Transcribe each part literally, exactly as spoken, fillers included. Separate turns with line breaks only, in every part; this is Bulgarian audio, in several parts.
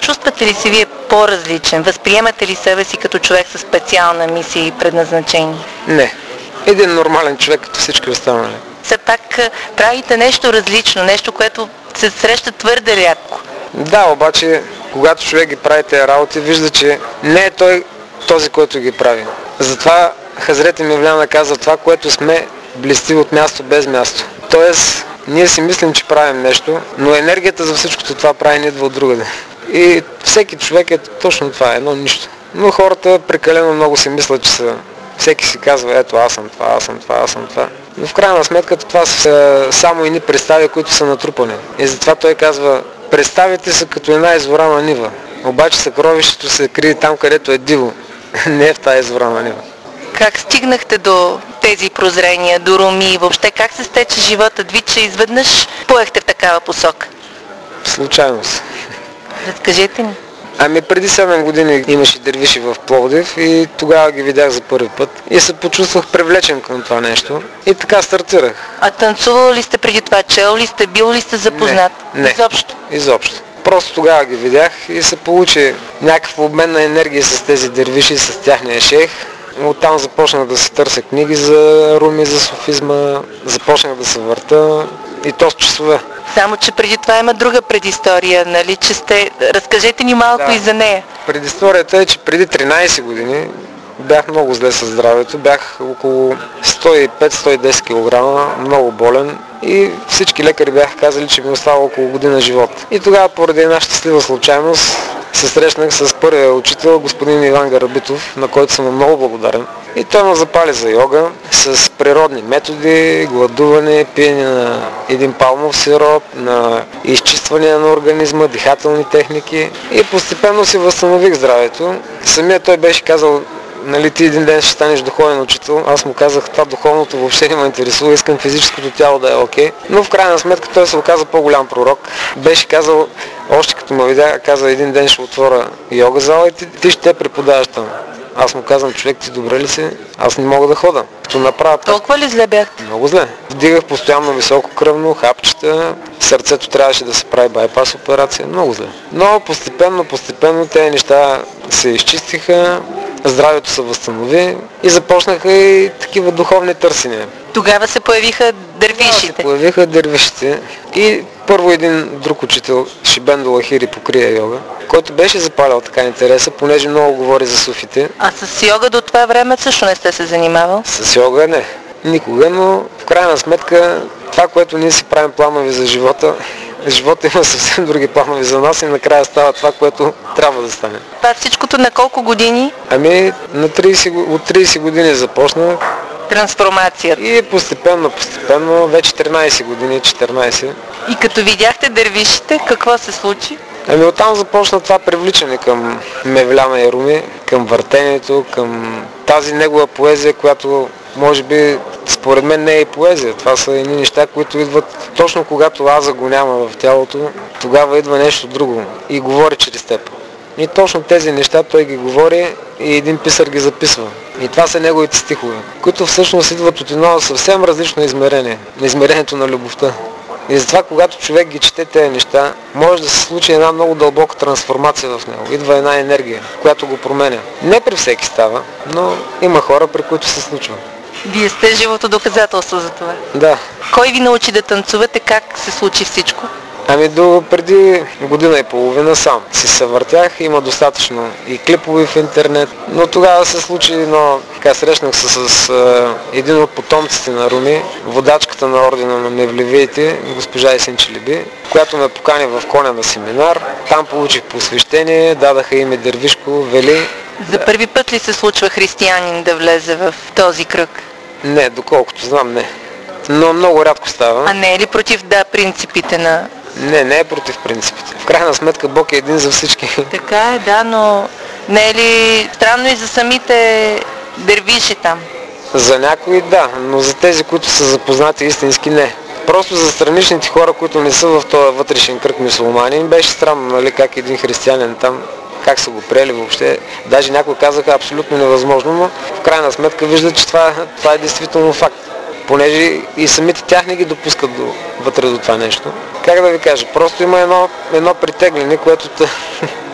Чувствате ли си вие по-различен? Възприемате ли себе си като човек със специална мисия и предназначение?
Не. Един нормален човек като всички останали.
Все пак правите нещо различно, нещо, което се среща твърде рядко.
Да, обаче, когато човек ги прави тези работи, вижда, че не е той този, който ги прави. Затова Хазрети Мевляна казва, това, което сме, блести от място без място. Тоест, ние си мислим, че правим нещо, но енергията за всичкото това прави не идва от другаде. И всеки човек е точно това, едно нищо. Но хората прекалено много си мислят, че са... Всеки си казва, ето аз съм това, аз съм това, аз съм това. Но в крайна сметка това са само едни представи, които са натрупани. И затова той казва, представите са като една изворана нива. Обаче съкровището се крие там, където е диво. Не е в тази изворана нива.
Как стигнахте до тези прозрения, до Руми? Въобще как се стече животът ви, че изведнъж поехте в такава посока?
Случайност.
Разкажете ни.
Ами преди седем години имаше дервиши в Пловдив и тогава ги видях за първи път и се почувствах привлечен към това нещо и така стартирах.
А танцувал ли сте преди това? Чел ли сте? Бил ли сте запознат?
Не, не.
Изобщо?
Изобщо. Просто тогава ги видях и се получи някакъв обмен на енергия с тези дервиши, с тяхния шейх. Оттам започнах да се търся книги за Руми, за суфизма, започнах да се върта и то с часове.
Само, че преди това има друга предистория, нали, че сте... Разкажете ни малко
Да.
и за нея.
Предисторията е, че преди тринайсет години бях много зле със здравето, бях около сто и пет до сто и десет килограма, много болен и всички лекари бяха казали, че ми остава около година живот. И тогава поради една щастлива случайност се срещнах с първия учител, господин Иван Гарабитов, на който съм много благодарен. И той ме запали за йога с природни методи, гладуване, пиене на един палмов сироп, на изчистване на организма, дихателни техники и постепенно си възстанових здравето. Самият той беше казал, нали, ти един ден ще станеш духовен учител. Аз му казах, това духовното въобще не ме интересува, искам физическото тяло да е окей. Но в крайна сметка той се оказа по-голям пророк. Беше казал, още като ме видя, каза, един ден ще отворя йога зала и ти, ти ще преподаваш там. Аз му казвам, човек, ти добре ли си? Аз не мога да хода. Като направя...
Толкова ли зле бяхте?
Много зле. Вдигах постоянно високо кръвно, хапчета, сърцето трябваше да се прави байпас операция. Много зле. Но постепенно, постепенно тези неща се изчистиха, здравето се възстанови и започнаха и такива духовни търсения.
Тогава се появиха дервишите.
Да, се появиха дервишите и първо един друг учител, Шибендо Лахири по крия йога, който беше запалял така интереса, понеже много говори за суфите.
А с йога до това време също не сте се занимавал?
С йога не. Никога, но в крайна сметка това, което ние си правим планове за живота, живота има съвсем други планове за нас и накрая става това, което трябва да стане.
Това всичкото на колко години?
Ами на трийсет, от трийсет години започнах.
Трансформацията.
И постепенно, постепенно, вече тринайсет години, четиринайсет.
И като видяхте дервишите, какво се случи?
Ами оттам започна това привличане към Мевляна и Руми, към въртението, към тази негова поезия, която може би според мен не е и поезия. Това са едни неща, които идват точно когато аза го няма в тялото, тогава идва нещо друго и говори чрез теб. И точно тези неща той ги говори и един писар ги записва. И това са неговите стихове, които всъщност идват от едно съвсем различно измерение, измерението на любовта. И затова, когато човек ги чете тези неща, може да се случи една много дълбока трансформация в него. Идва една енергия, която го променя. Не при всеки става, но има хора, при които се случва.
Вие сте живото доказателство за това.
Да.
Кой ви научи да танцувате? Как се случи всичко?
Ами до преди година и половина сам си се въртях, има достатъчно и клипове в интернет, но тогава се случи, но така срещнах се с, с а, един от потомците на Руми, водачката на ордена на Мевлевиите, госпожа Есен Челеби, която ме покани в Коня на семинар. Там получих посвещение, дадаха име Дервишко, Вели.
За първи път ли се случва християнин да влезе в този кръг?
Не, доколкото знам, не. Но много рядко става.
А не е ли против, да, принципите на...
Не, не е против принципите. В крайна сметка Бог е един за всички.
Така е, да, но не е ли странно и за самите дервиши там?
За някои да, но за тези, които са запознати истински, не. Просто за страничните хора, които не са в този вътрешен кръг мюсюлмани, им беше странно, нали, как един християнин там, как са го приели въобще. Даже някои казаха абсолютно невъзможно, но в крайна сметка виждат, че това, това е действително факт. Понеже и самите тях не ги допускат до, вътре до това нещо. Как да ви кажа, просто има едно, едно притегляне, което те...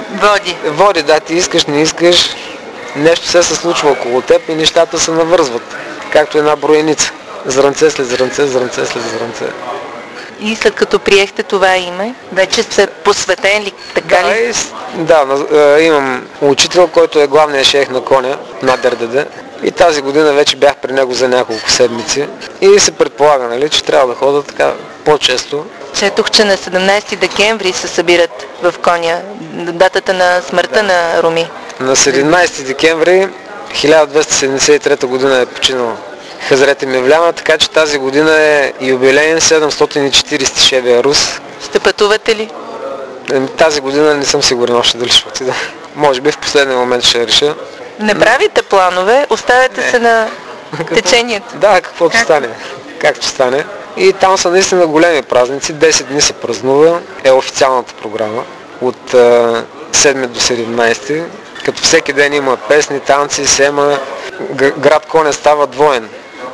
Води.
Води, да, ти искаш, не искаш, нещо се се случва около теб и нещата се навързват, както една броеница. Зранце след зранце, зранце след зранце.
И след като приехте това име, вече сте посветен ли, така
Да,
ли?
и, с- да, на- е, имам учител, който е главният шейх на коня на ДРДД. И тази година вече бях при него за няколко седмици. И се предполага, нали, че трябва да ходя така по-често.
Четох, че на седемнайсети декември се събират в Коня, датата на смъртта на Руми.
На седемнайсети декември хиляда двеста седемдесет и трета година е починал Хазрет Мевляна, така че тази година е юбилейен седемстотин и четирийсети шебия Рус.
Ще пътувате ли?
Еми, тази година не съм сигурен още дали ще отида. Може би в последния момент ще реша.
Не правите планове, оставяте се на течението.
Да, каквото
Как?
стане. Както стане. И там са наистина големи празници. десет дни се празнува. Е официалната програма. От а, седми до седемнайсети. Като всеки ден има песни, танци, сема. Г- град Коня става двоен.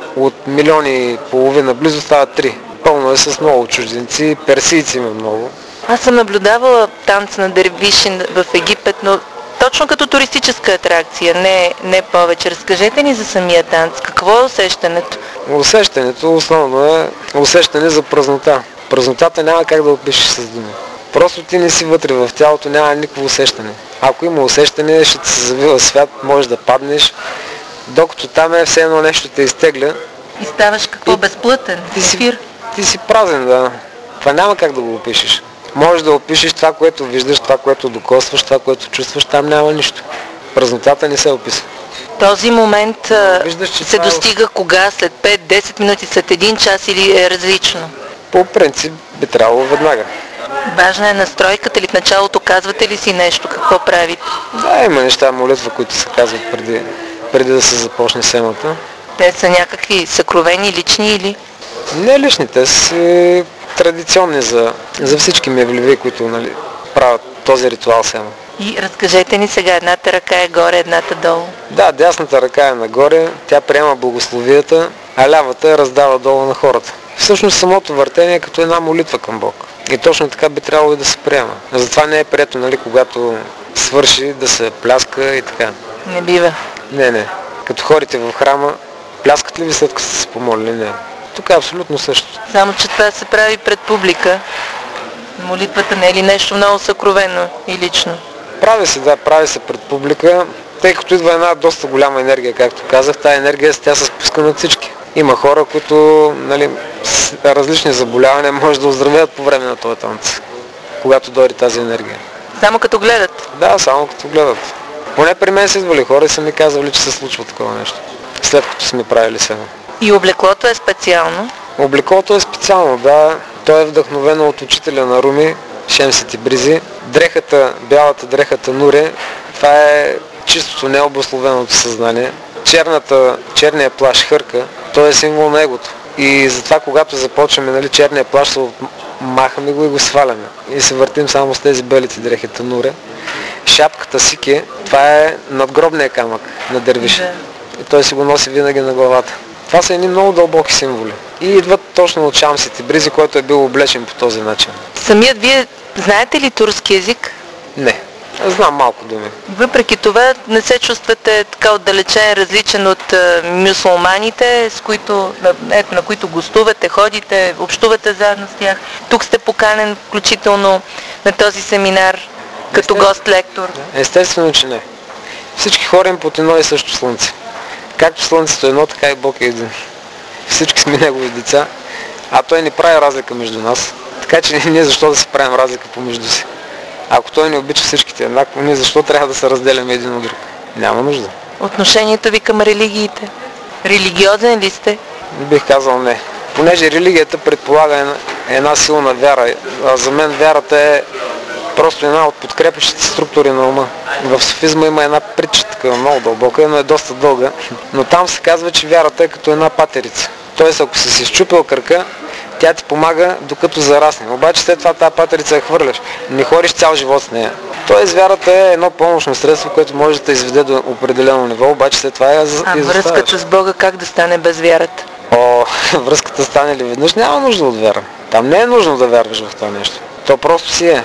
От милиони и половина близо става три. Пълно е с много чужденци. Персийци има много.
Аз съм наблюдавала танца на дервиши в Египет, но точно като туристическа атракция, не, не повече. Разкажете ни за самия танц. Какво е усещането?
Усещането основно е усещане за празнота. Празнотата няма как да опишеш с думи. Просто ти не си вътре в тялото, няма никакво усещане. Ако има усещане, ще ти се завива свят, можеш да паднеш. Докато там е все едно нещо те изтегля,
И ставаш какво?
И-
Безплътен?
ти си,
Ефир?
ти си празен, да. Това няма как да го опишеш. Можеш да опишеш това, което виждаш, това, което докосваш, това, което чувстваш, там няма нищо. Празнотата не се описва.
Този момент а,
Виждаш, че
се
това е-
достига кога? След пет-десет минути, след един час или е различно?
По принцип би трябвало веднага.
Важна е настройката ли? В началото казвате ли си нещо? Какво правите?
Да, има неща, молитва, които се казват преди, преди да се започне семата.
Те са някакви съкровени, лични или?
Не личните, си традиционни за, за всички мевливи, които, нали, правят този ритуал сема.
И разкажете ни сега, едната ръка е горе, едната долу.
Да, дясната ръка е нагоре, тя приема благословията, а лявата я раздава долу на хората. Всъщност самото въртение е като една молитва към Бог. И точно така би трябвало и да се приема. Затова не е прието, нали, когато свърши да се пляска и така.
Не бива.
Не, не. Като ходите в храма, пляскат ли ви след като сте се помолили? Не. Тук е абсолютно също.
Само, че това се прави пред публика. Молитвата не е ли нещо много съкровено и лично?
Прави се, да, прави се пред публика, тъй като идва една доста голяма енергия, както казах. Тая енергия, тя се спуска над всички. Има хора, които, нали, с различни заболявания може да оздравеят по време на този танц, когато дойде тази енергия.
Само като гледат.
Да, само като гледат. Поне при мен са идвали хора и са ми казвали, че се случва такова нещо, след като сме правили сено.
И облеклото е специално.
Облеклото е специално, да. То е вдъхновено от учителя на Руми, Шемс Тебризи. Дрехата, бялата дрехата Нуре, това е чистото необусловеното съзнание. Черната, черния плащ Хърка, той е символ на егото. И затова, когато започваме, нали, черния плащ, се махаме го и го сваляме. И се въртим само с тези белите дрехи Нуре. Шапката Сике, това е надгробния камък на дервиша.
Да.
И той си го носи винаги на главата. Това са едни много дълбоки символи. И идват точно от Шемс Тебризи, който е бил облечен по този начин.
Самият вие знаете ли турски език?
Не. Знам малко думи.
Въпреки това не се чувствате така отдалечен, различен от а, мюсулманите, с които, на, ето, на които гостувате, ходите, общувате заедно с тях. Тук сте поканен включително на този семинар като
Естествено.
гост-лектор.
Естествено, че не. Всички ходим под едно и също слънце. Както слънцето е едно, така и Бог е един. Всички сме негови деца, а той не прави разлика между нас. Така че ние защо да се правим разлика помежду си? Ако той не обича всичките еднакво, ние защо трябва да се разделяме един от друг? Няма нужда.
Отношението ви към религиите? Религиозен ли сте?
Бих казал не. Понеже религията предполага една, една силна вяра, а за мен вярата е просто една от подкрепящите структури на ума. В суфизма има една притча, такава много дълбока, но е доста дълга. Но там се казва, че вярата е като една патерица. Тоест, ако си си счупил кръка, тя ти помага докато зарасне. Обаче след това тази патерица я хвърляш. Не ходиш цял живот с нея. Тоест вярата е едно помощно средство, което може да те изведе до определено ниво, обаче след това я
А
изоставяш.
връзката с Бога как да стане без вярата?
О, връзката стане ли веднъж, няма нужда от вяра. Там не е нужно да вярваш в това нещо. То просто си е.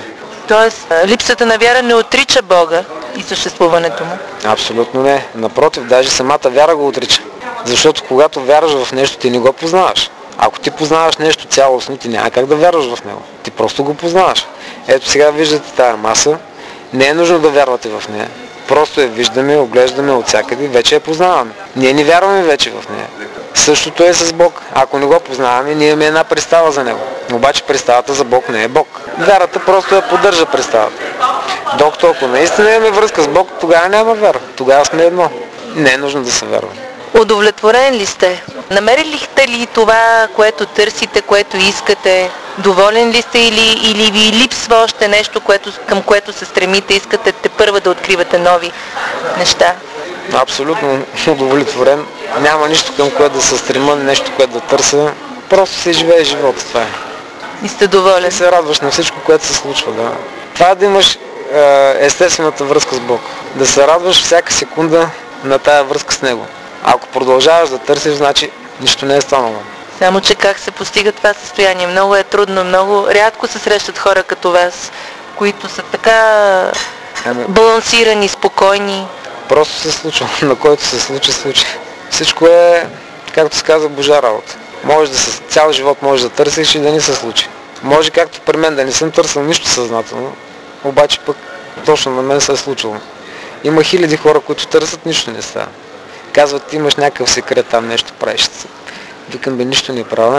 Тоест, липсата на вяра не отрича Бога и съществуването му?
Абсолютно не. Напротив, даже самата вяра го отрича. Защото когато вярваш в нещо, ти не го познаваш. Ако ти познаваш нещо цялостно, ти няма как да вярваш в него. Ти просто го познаваш. Ето сега виждате тая маса. Не е нужно да вярвате в нея. Просто я виждаме, оглеждаме от всякъде, вече я познаваме. Ние не вярваме вече в нея. Същото е с Бог. Ако не го познаваме, ние имаме една представа за него. Обаче представата за Бог не е Бог. Вярата просто я поддържа представата. Докато ако наистина имаме връзка с Бог, тогава няма вяра. Тогава сме едно. Не е нужно да се вярва.
Удовлетворен ли сте? Намерихте ли това, което търсите, което искате? Доволен ли сте или, или ви липсва още нещо, което, към което се стремите, искате те първа да откривате нови неща?
Абсолютно удовлетворен. Няма нищо към което да се стрема, нещо, което да търся. Просто се живее живота, това е.
И сте доволен?
И се радваш на всичко, което се случва, да. Това е да имаш е, естествената връзка с Бог. Да се радваш всяка секунда на тая връзка с Него. Ако продължаваш да търсиш, значи нищо не е станало.
Само че как се постига това състояние? Много е трудно, много рядко се срещат хора като вас, които са така ами... балансирани, спокойни.
Просто се случва, на който се случи, случи. Всичко е, както се казва, Божа работа. Може да се, цял живот може да търсиш и да не се случи. Може както при мен да не съм търсил нищо съзнателно, обаче пък точно на мен се е случило. Има хиляди хора, които търсят, нищо не става. Казват, ти имаш някакъв секрет, там нещо правиш. Викам, бе, нищо не правя,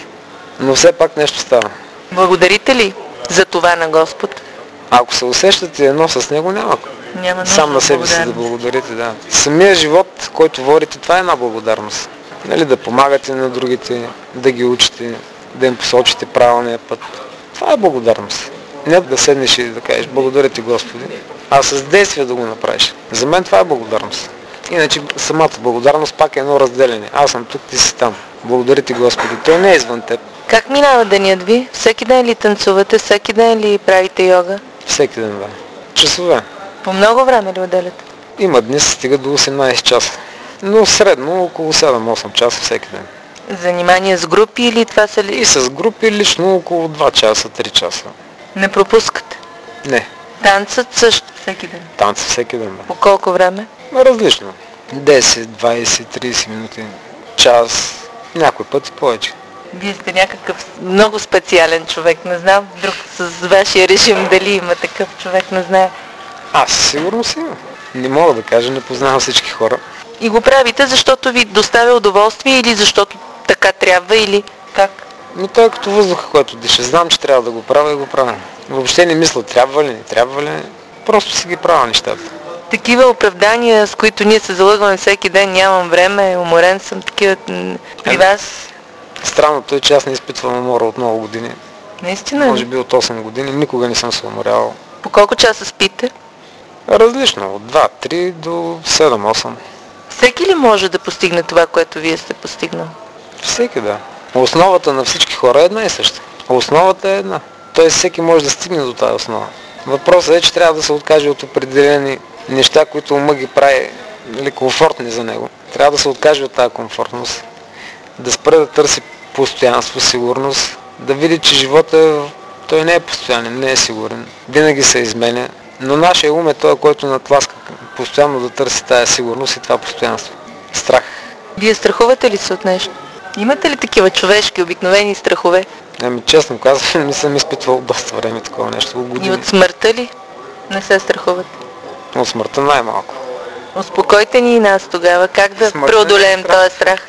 но все пак нещо става.
Благодарите ли за това на Господ?
Ако се усещате едно с Него, няма.
Няма
сам на себе си да благодарите, да. Самия живот, който водите, това е една благодарност. Нали, да помагате на другите, да ги учите, да им посочите правилния път. Това е благодарност. Не да седнеш и да кажеш, благодаря ти, Господи, а с действие да го направиш. За мен това е благодарност. Иначе самата благодарност пак е едно разделение. Аз съм тук, ти си там. Благодаря ти, Господи. Той не е извън теб.
Как минава денят ви? Всеки ден ли танцувате? Всеки ден ли правите йога?
Всеки ден, да. Часове.
По много време ли отделяте?
Има дни се стига до осемнайсет часа. Но средно около седем-осем часа всеки ден.
Занимания с групи или това са ли?
И с групи лично около два часа, три часа.
Не пропускате?
Не.
Танцът също всеки ден?
Танца всеки ден, да.
По колко време?
Различно. десет, двайсет, трийсет минути, час, някой път и повече.
Вие сте някакъв много специален човек, не знам друг с вашия режим дали има такъв човек, не знае.
Аз сигурно си има. Не мога да кажа, не познавам всички хора.
И го правите, защото ви доставя удоволствие или защото така трябва или как?
Но той е като въздуха, който диша. Знам, че трябва да го правя и го правя. Въобще не мисля трябва ли, не трябва ли. Просто си ги правя нещата.
Такива оправдания, с които ние се залъгваме всеки ден, нямам време, уморен съм, такива при вас.
Странното е, че аз не изпитвам умора от много години.
Наистина?
Може би от осем години. Никога не съм се уморявал.
По колко часа спите?
Различно. От два-три до седем-осем.
Всеки ли може да постигне това, което вие сте постигнал?
Всеки, да. Основата на всички хора е една и съща. Основата е една. Тоест всеки може да стигне до тази основа. Въпросът е, че трябва да се откаже от определени неща, които ума ги прави нали, комфортни за него. Трябва да се откаже от тази комфортност. Да спре да търси постоянство, сигурност. Да види, че живота той не е постоянен, не е сигурен. Винаги се изменя. Но нашия ум е той, който натласка постоянно да търси тази сигурност и това постоянство. Страх.
Вие страхувате ли се от нещо? Имате ли такива човешки, обикновени страхове?
Ами честно казвам, не съм изпитвал доста време такова нещо.
И от смъртта ли? Не се страхувате?
От смъртта най-малко.
Успокойте ни и нас тогава. Как да смъртта преодолеем е този страх?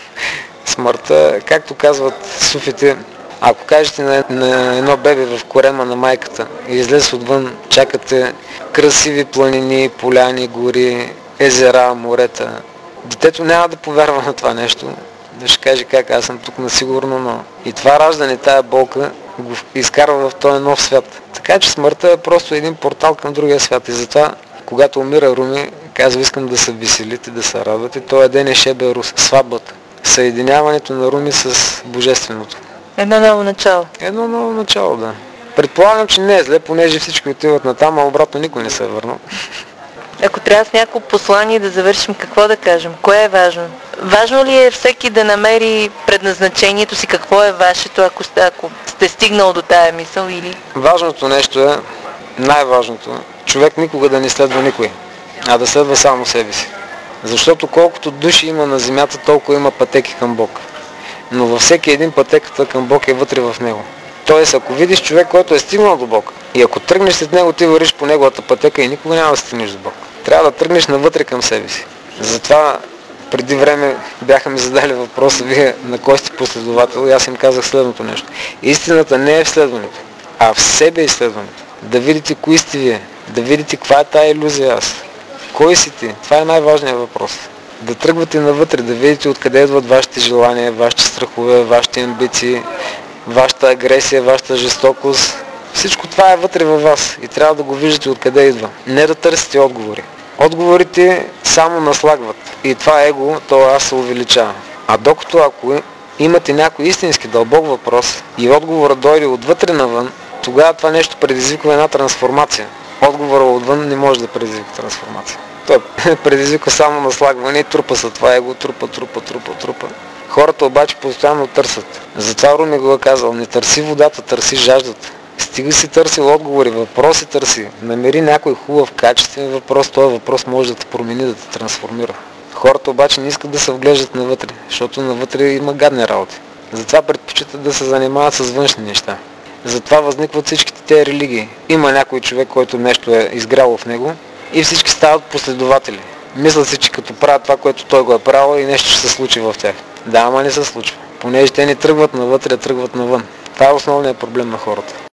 Смъртта, както казват суфите, ако кажете на, на едно бебе в корема на майката и излезе отвън, чакате красиви планини, поляни, гори, езера, морета, детето няма да повярва на това нещо. Да ще каже как аз съм тук насигурно, но и това раждане, тая болка го изкарва в този нов свят. Така че смъртта е просто един портал към другия свят и затова, когато умира Руми, казва искам да се веселите, да се радвате. Този ден е Шебе Рус, сватбата. Съединяването на Руми с Божественото.
Едно ново начало.
Едно ново начало, да. Предполагам, че не е зле, понеже всички отиват натам, а обратно никой не се е върнал. Ако
трябва с някакво послание да завършим, какво да кажем? Кое е важно? Важно ли е всеки да намери предназначението си, какво е вашето, ако сте, ако сте стигнал до тая мисъл или?
Важното нещо е най-важното, човек никога да не следва никой, а да следва само себе си. Защото колкото души има на земята, толкова има пътеки към Бог. Но във всеки един пътеката към Бог е вътре в него. Тоест, ако видиш човек, който е стигнал до Бог, и ако тръгнеш след него, ти вървиш по неговата пътека и никога няма да стигнеш до Бог. Трябва да тръгнеш навътре към себе си. Затова преди време бяха ми задали въпроса, вие на кой сте последовател, и аз им казах следното нещо. Истината не е в следването, а в себе изследването. Да видите кои сте вие, да видите каква е тая илюзия аз. Кой си ти? Това е най-важният въпрос. Да тръгвате навътре, да видите откъде идват вашите желания, вашите страхове, вашите амбиции, вашата агресия, вашата жестокост. Всичко това е вътре във вас и трябва да го виждате откъде идва. Не да търсите отговори. Отговорите само наслагват и това его, то аз се увеличава. А докато ако имате някой истински дълбок въпрос и отговорът дойде отвътре навън, тогава това нещо предизвиква една трансформация. Отговорът отвън не може да предизвика трансформация. Той предизвиква само наслагване и трупа са това его, трупа, трупа, трупа, трупа. Хората обаче постоянно търсят. Затова Руми го е казал, не търси водата, търси жаждата. Стига си търсил отговори, въпроси търси. Намери някой хубав, качествен въпрос, този въпрос може да те промени, да те трансформира. Хората обаче не искат да се вглеждат навътре, защото навътре има гадни работи. Затова предпочитат да се занимават с външни неща. Затова възникват всичките тези религии. Има някой човек, който нещо е изгряло в него и всички стават последователи. Мислят си, че като правят това, което той го е правил и нещо ще се случи в тях. Да, ама не се случва. Понеже те не тръгват навътре, тръгват навън. Това е основният проблем на хората.